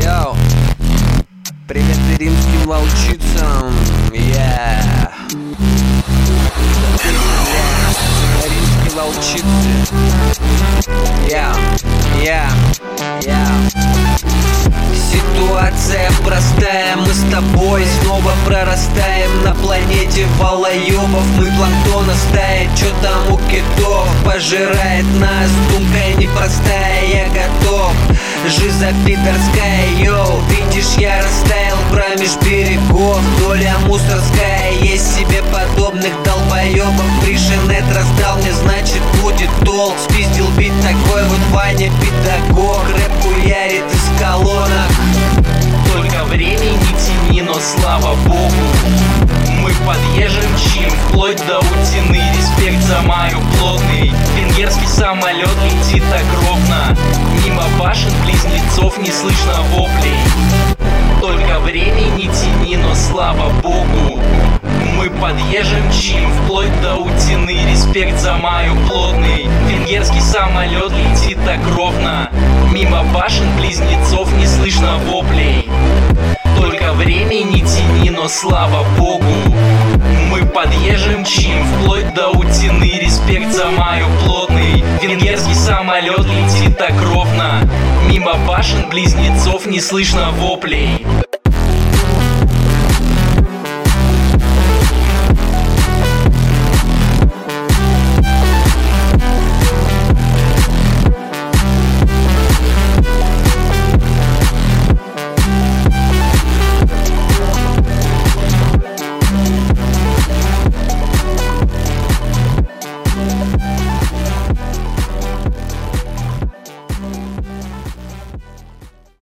Йоу, привет римским волчицам, римские волчицы, Ситуация простая, мы с тобой снова прорастаем на планете волоебов. Мы планктона стая, чё там у китов пожирает нас, думка непростая, я готов. Жиза питерская, йоу, видишь, я растаял промеж берегов. Доля мусорская, есть себе подобных долбоебов. Пришинет раздал мне, значит будет толк. Спиздил бит такой вот Ваня педагог. Рэп хуярит из колонок. Только время не тяни, но слава богу мы подъезжим чим, вплоть до утины. Респект за мою плотный. Венгерский самолет летит так ровно. Мимо башен близнецов не слышно воплей. Только время не тяни, но слава богу мы подъезжим чим, вплоть до утины. Респект за мою плотный. Венгерский самолет летит так ровно. Мимо башен близнецов не слышно воплей. Только время не тяни, но слава богу мы подъезжим чим, вплоть до утины. Респект за мою плотный. Венгерский самолет летит так ровно. Мимо башен близнецов не слышно воплей.